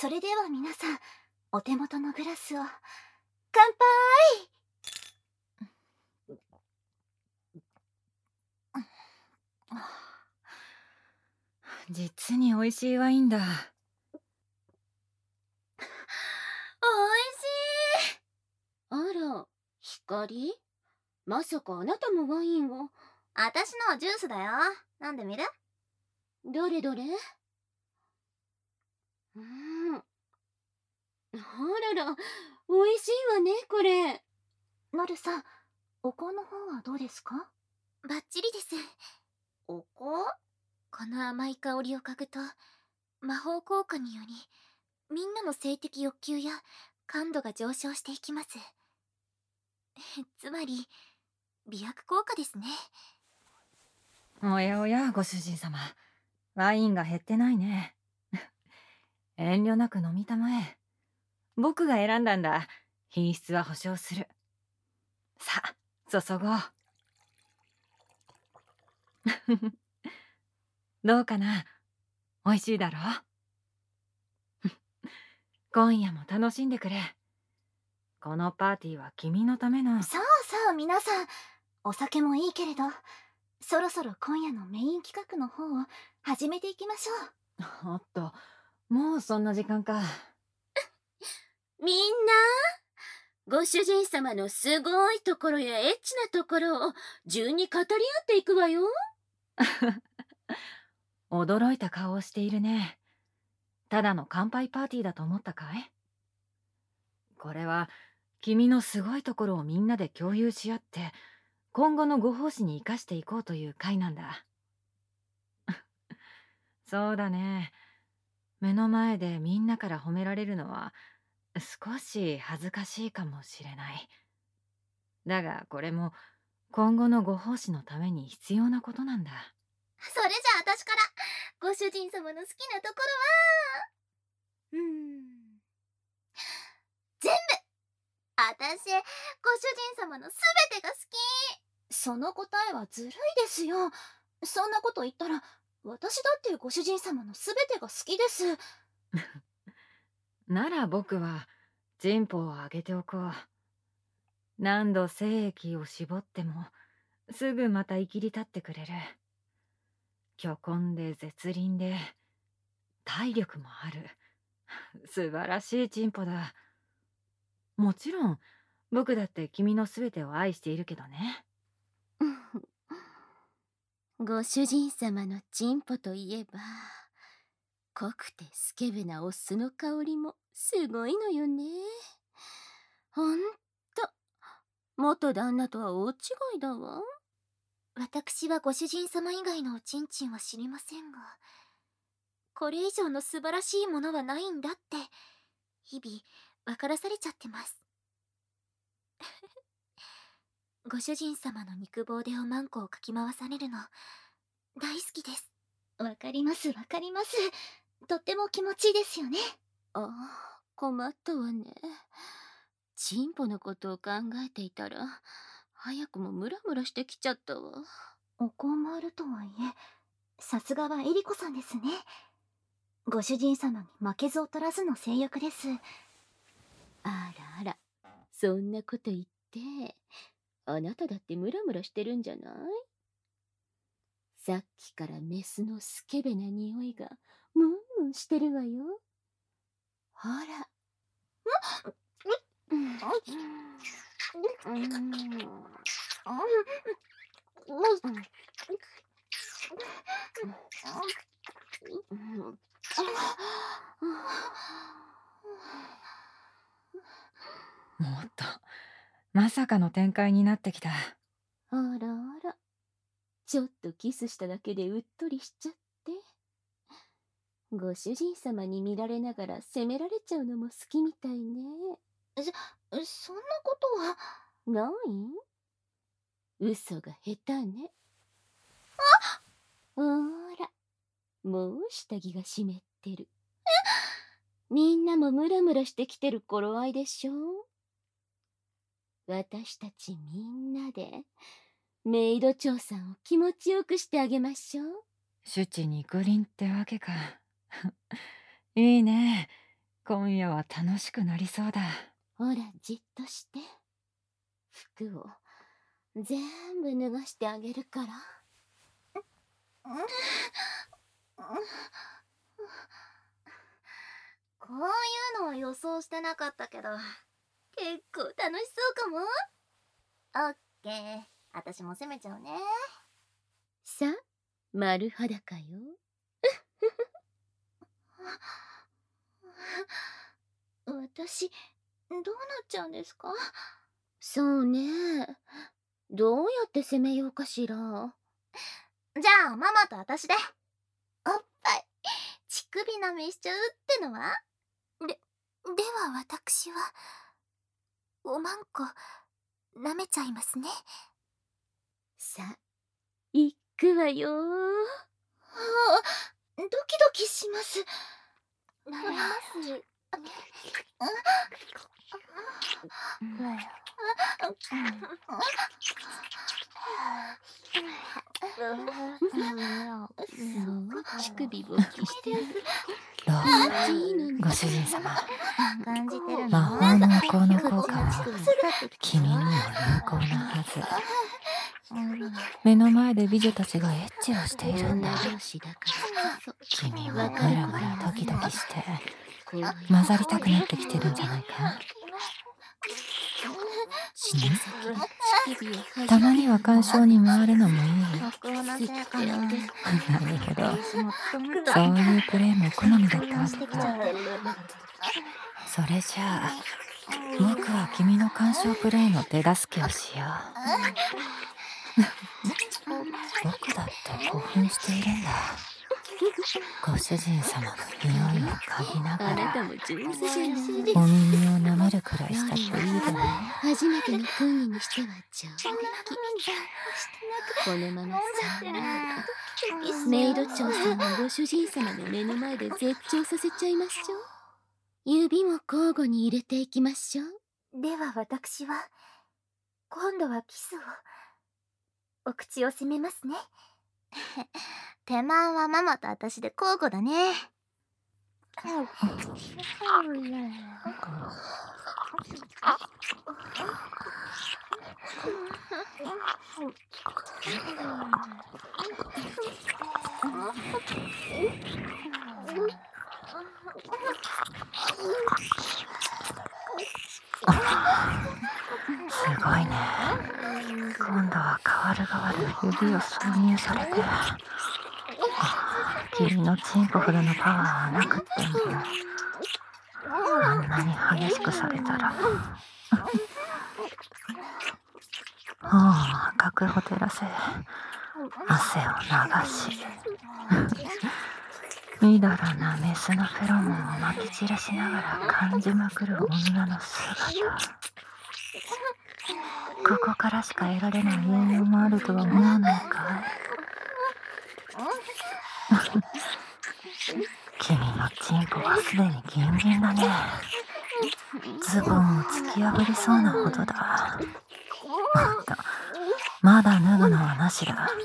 それでは皆さん、お手元のグラスを乾杯。 実に美味しいワインだ。 おいしい。あら、光？まさかあなたもワインを？ 私のはジュースだよ。飲んでみる？ どれどれ？あらら、美味しいわね、これ。 ノルさん、お香の方はどうですか？ バッチリです。 お香？ この甘い香りを嗅ぐと、魔法効果により、みんなの性的欲求や感度が上昇していきます。つまり、美薬効果ですね。 おやおや、ご主人様。ワインが減ってないね。遠慮なく飲みたまえ。僕が選んだんだ。品質は保証する。さあ、注ごう。どうかな？美味しいだろう？今夜も楽しんでくれ。このパーティーは君のための。 さあさあ皆さん、お酒もいいけれど、そろそろ今夜のメイン企画の方を始めていきましょう。 おっと、もうそんな時間か。 みんな、ご主人様のすごいところやエッチなところを順に語り合っていくわよ。 驚いた顔をしているね。ただの乾杯パーティーだと思ったかい？これは君のすごいところをみんなで共有し合って今後のご奉仕に生かしていこうという会なんだ。そうだね。目の前でみんなから褒められるのは少し恥ずかしいかもしれない。だがこれも今後のご奉仕のために必要なことなんだ。 それじゃあ私からご主人様の好きなところは、全部。私、ご主人様のすべてが好き。 その答えはずるいですよ。そんなこと言ったら、私だってご主人様のすべてが好きです。 なら僕はチンポをあげておこう。何度精液を絞ってもすぐまた生きり立ってくれる。巨根で絶倫で体力もある。素晴らしいチンポだ。もちろん僕だって君のすべてを愛しているけどね。 ご主人様のチンポといえば、濃くてスケベなオスの香りもすごいのよね。ほんと、元旦那とは大違いだわ。私はご主人様以外のおちんちんは知りませんが、これ以上の素晴らしいものはないんだって、日々分からされちゃってます。ご主人様の肉棒でおまんこをかき回されるの、大好きです。 わかりますわかります。とっても気持ちいいですよね。 ああ、困ったわね。チンポのことを考えていたら、早くもムラムラしてきちゃったわ。 お香もあるとはいえ、さすがはエリコさんですね。ご主人様に負けず劣らずの性欲です。 あらあら、そんなこと言って、あなただってムラムラしてるんじゃない？さっきからメスのスケベな匂いがムンムンしてるわよ。ほら。うん。 もっとまさかの展開になってきた。 あらあら、ちょっとキスしただけでうっとりしちゃって。ご主人様に見られながら責められちゃうのも好きみたいね。 そんなことは。 ない？嘘が下手ね。ほら、もう下着が湿ってる。みんなもムラムラしてきてる頃合いでしょ。私たちみんなでメイド長さんを気持ちよくしてあげましょう。 シュチ肉林ってわけか。いいね。 今夜は楽しくなりそうだ。 ほら、じっとして。服を全部脱がしてあげるから。 こういうのは予想してなかったけど、結構楽しそうかも。オッケー、私も攻めちゃうね。 さあ、丸裸よ。 私、どうなっちゃうんですか？ そうね。どうやって攻めようかしら。 じゃあ、ママと私で。おっぱい、乳首舐めしちゃうってのは？では私は、おまんこ、舐めちゃいますね。 さあ、行くわよ。 ドキドキします。舐めます。 乳首勃起してる。 どう？ご主人様。 感じてるの？ 魔法のお香の効果は君にも有効なはず。目の前で美女たちがエッチをしているんだ。君もムラムラドキドキして混ざりたくなってきてるんじゃないか？たまには鑑賞に回るのもいい。なるほど。そういうプレーも好みだったわけか。それじゃあ僕は君の鑑賞プレイの手助けをしよう。僕だって興奮しているんだ。ご主人様の匂いを嗅ぎながらお耳を舐めるくらいしたっていいだろう。 初めての婚儀にしては上出来。このままさメイド長さんをご主人様の目の前で絶頂させちゃいましょう。指も交互に入れていきましょう。 では私は、今度はキスを、お口を攻めますね。手間はママと私で交互だね。 すごいね。今度は代わる代わる指を挿入されて、君のチンポほどのパワーはなくってもあんなに激しくされたら赤くほてらせ汗を流しみだらなメスのフェロモンをまき散らしながら感じまくる女の姿。ここからしか得られない栄養もあるとは思わないかい？君のチンポはすでにギンギンだね。ズボンを突き破りそうなほどだ。まだ脱ぐのはなしだ。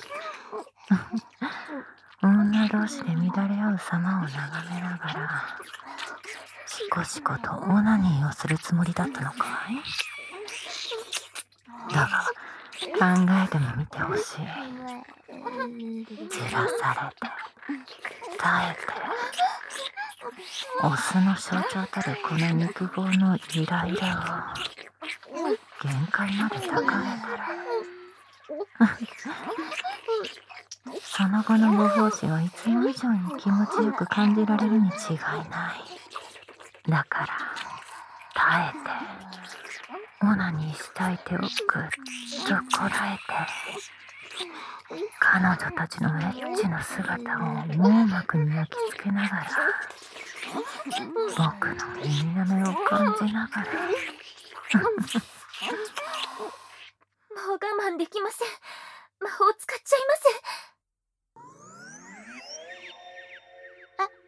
女同士で乱れ合う様を眺めながらシコシコとオナニーをするつもりだったのかい？だが考えてもみてほしい。じらされて耐えてオスの象徴たるこの肉棒のイライラを限界まで高めたらその後のご奉仕はいつも以上に気持ちよく感じられるに違いない。だから耐えてオナニーしたい手をぐっとこらえて彼女たちのエッチな姿を網膜に焼き付けながら僕の耳なめを感じながらもう我慢できません。魔法使っちゃいます。なに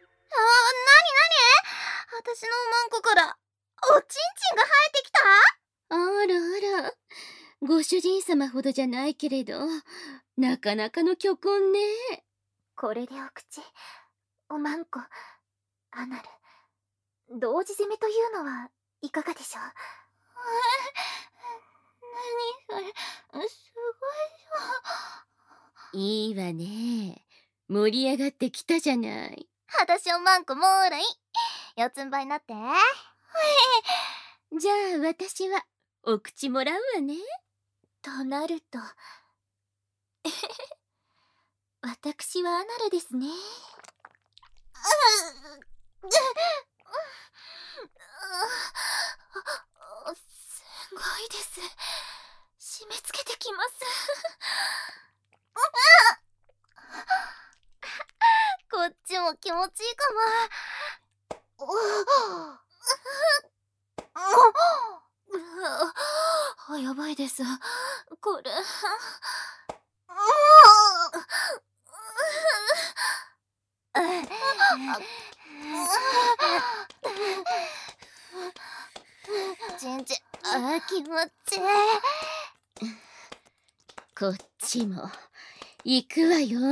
私のおまんこからおちんちんが生えてきた？ あらあら、ご主人様ほどじゃないけれど、なかなかの巨根ね。 これでお口、おまんこ、アナル、 同時攻めというのはいかがでしょう。 何それ、すごい。いいわね。盛り上がってきたじゃない。 裸足おまんこもーらい。四つん這いになって。 じゃあ私はお口もらうわね。 となると私はアナルですね。すごいです。締め付けてきます。こっちも気持ちいいかも。やばいです。これ。ちんち、気持ちいい。 こっちも行くわよ。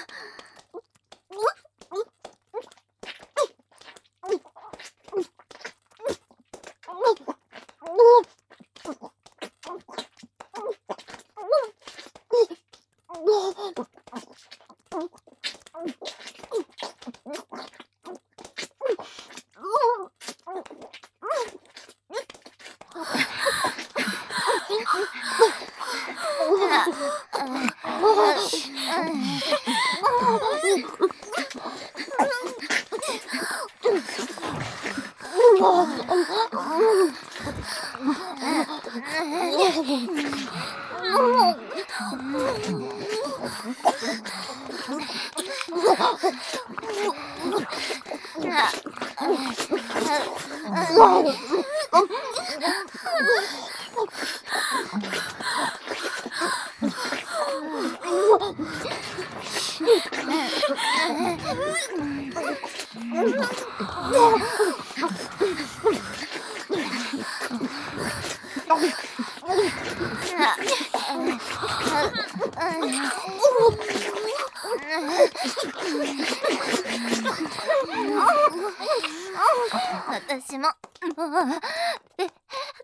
私ももう出る。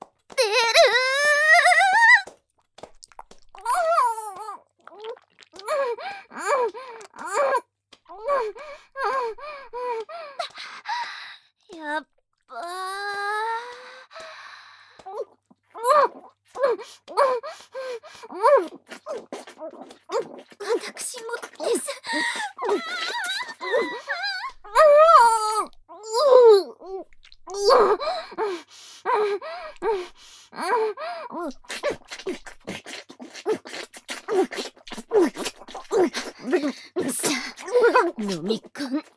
やっば私もです。 さあ飲み込んで。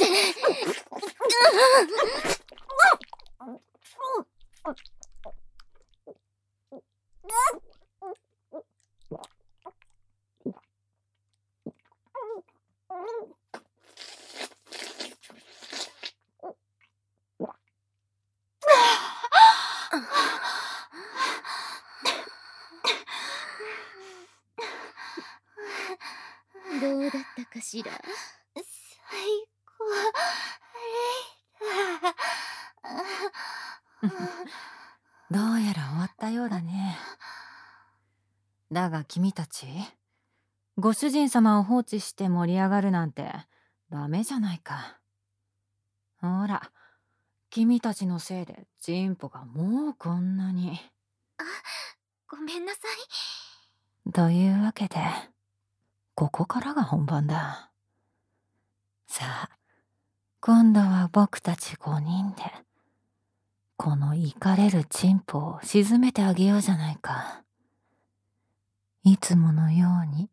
どうだったかしら。 最高。 どうやら終わったようだね。だが君たち、ご主人様を放置して盛り上がるなんてダメじゃないか。ほら、君たちのせいでジンポがもうこんなに。 ごめんなさい。 というわけで、ここからが本番だ。さあ、今度は僕たち5人でこのイカれるチンポを沈めてあげようじゃないか。いつものように